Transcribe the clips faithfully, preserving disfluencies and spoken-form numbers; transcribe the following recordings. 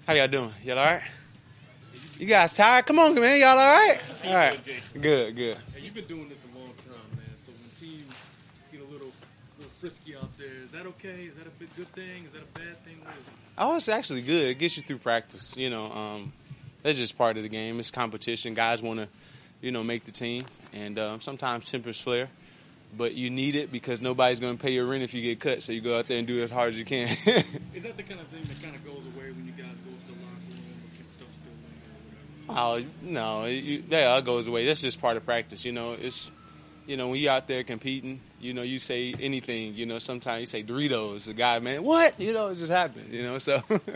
How y'all doing? Y'all all right? You guys tired? Come on, man. Y'all all right? All right. Good, good. Hey, you've been doing this a long time, man. So when teams get a little, little frisky out there, is that okay? Is that a big, good thing? Is that a bad thing? What is it? Oh, it's actually good. It gets you through practice. You know, um, that's just part of the game. It's competition. Guys want to, you know, make the team, and um, sometimes tempers flare. But you need it because nobody's going to pay your rent if you get cut. So you go out there and do as hard as you can. Is that the kind of thing that kind of goes away when you guys go to the locker room or can stuff still linger or whatever? Oh no, you, that goes away. That's just part of practice. You know, it's you know when you're out there competing, you know, you say anything. You know, sometimes you say Doritos. The guy, man, what? You know, it just happened. You know, so. um,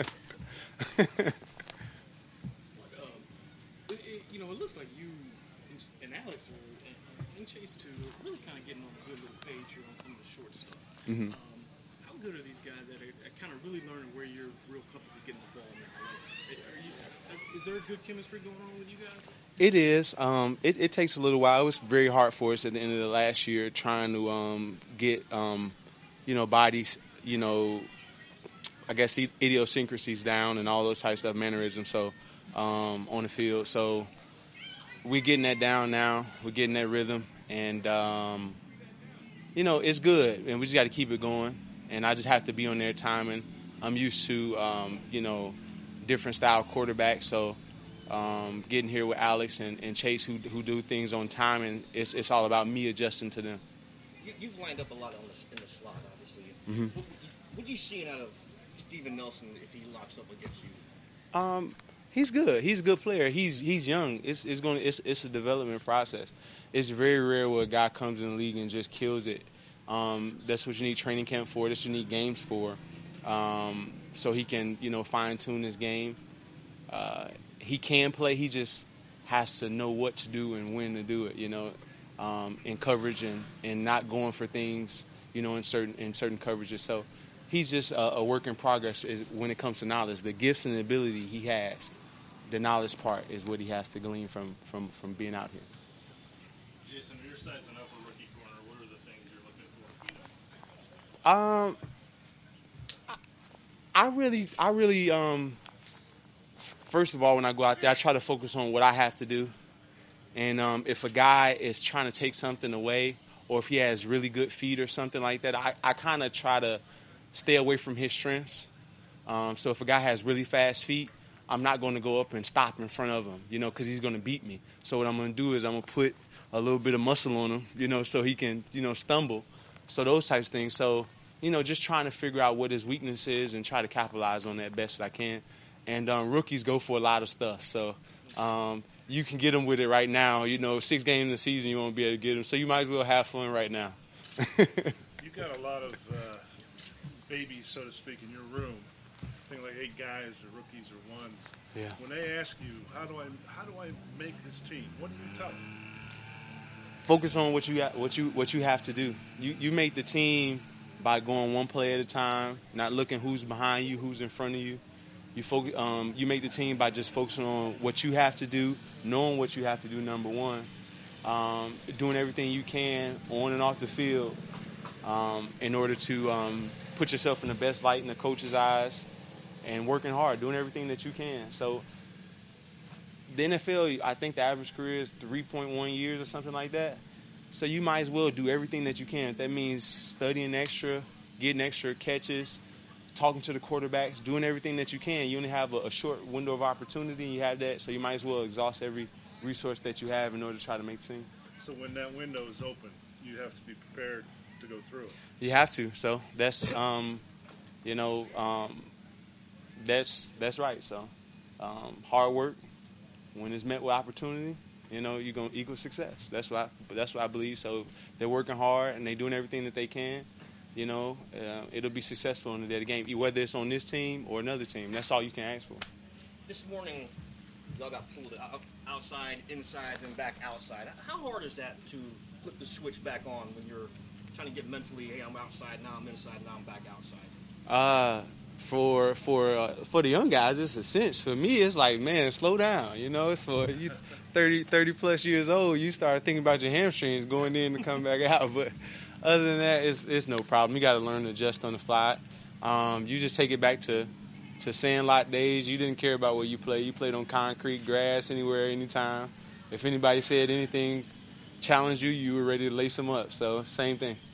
it, it, you know, it looks like you and, and Alex are, and, and Chase too, are really kind of getting on a good little page here on some of the short stuff. Mm-hmm. Um, how good are these guys at, at kind of really learning where you're real comfortable getting the ball now? Like, are you, is there a good chemistry going on with you guys? It is. Um, it, it takes a little while. It was very hard for us at the end of the last year trying to um, get, um, you know, bodies, you know, I guess idiosyncrasies down and all those types of mannerisms. So um, on the field, so we're getting that down now. We're getting that rhythm, and um, you know, it's good. And we just got to keep it going. And I just have to be on their timing. I'm used to, um, you know, different style quarterbacks, so. Um, getting here with Alex and, and Chase, who who do things on time, and it's it's all about me adjusting to them. You, you've lined up a lot on the, in the slot, obviously. Mm-hmm. What, what are you seeing out of Steven Nelson if he locks up against you? Um, he's good. He's a good player. He's he's young. It's it's going it's it's a development process. It's very rare where a guy comes in the league and just kills it. Um, that's what you need training camp for. That's what you need games for, um, so he can you know fine tune his game. Uh, He can play. He just has to know what to do and when to do it, you know, um, in coverage and, and not going for things, you know, in certain in certain coverages. So he's just a, a work in progress is when it comes to knowledge. The gifts and the ability he has, the knowledge part is what he has to glean from, from, from being out here. Jason, your size and upper rookie corner, what are the things you're looking for? Um, I really, I really, um, first of all, when I go out there, I try to focus on what I have to do. And um, if a guy is trying to take something away or if he has really good feet or something like that, I, I kind of try to stay away from his strengths. Um, so if a guy has really fast feet, I'm not going to go up and stop in front of him, you know, because he's going to beat me. So what I'm going to do is I'm going to put a little bit of muscle on him, you know, so he can, you know, stumble. So those types of things. So, you know, just trying to figure out what his weakness is and try to capitalize on that best as I can. And um, rookies go for a lot of stuff. So um, you can get them with it right now. You know, six games in the season, you won't be able to get them. So you might as well have fun right now. You got a lot of uh, babies, so to speak, in your room. I think like eight guys or rookies or ones. Yeah. When they ask you, how do I how do I make this team? What do you tell them? Focus on what you what you what you have to do. You you make the team by going one play at a time, not looking who's behind you, who's in front of you. You focus, um, you make the team by just focusing on what you have to do, knowing what you have to do, number one, um, doing everything you can on and off the field um, in order to um, put yourself in the best light in the coach's eyes and working hard, doing everything that you can. So the N F L, I think the average career is three point one years or something like that. So you might as well do everything that you can. That means studying extra, getting extra catches, talking to the quarterbacks, doing everything that you can. You only have a, a short window of opportunity, and you have that, so you might as well exhaust every resource that you have in order to try to make the team. So when that window is open, you have to be prepared to go through it. You have to. So that's, um, you know, um, that's that's right. So um, hard work, when it's met with opportunity, you know, you're gonna equal success. That's what I, that's what I believe. So they're working hard and they're doing everything that they can. You know, uh, it'll be successful in the day of the game, whether it's on this team or another team. That's all you can ask for. This morning, y'all got pulled out, outside, inside, and back outside. How hard is that to flip the switch back on when you're trying to get mentally, hey, I'm outside, now I'm inside, now I'm back outside? Uh, for for uh, for the young guys, it's a cinch. For me, it's like, man, slow down. You know, it's for you thirty, thirty plus years old. You start thinking about your hamstrings going in and coming back out, but. Other than that, it's, it's no problem. You got to learn to adjust on the fly. Um, you just take it back to to sandlot days, you didn't care about where you played. You played on concrete, grass, anywhere, anytime. If anybody said anything, challenged you, you were ready to lace them up. So same thing.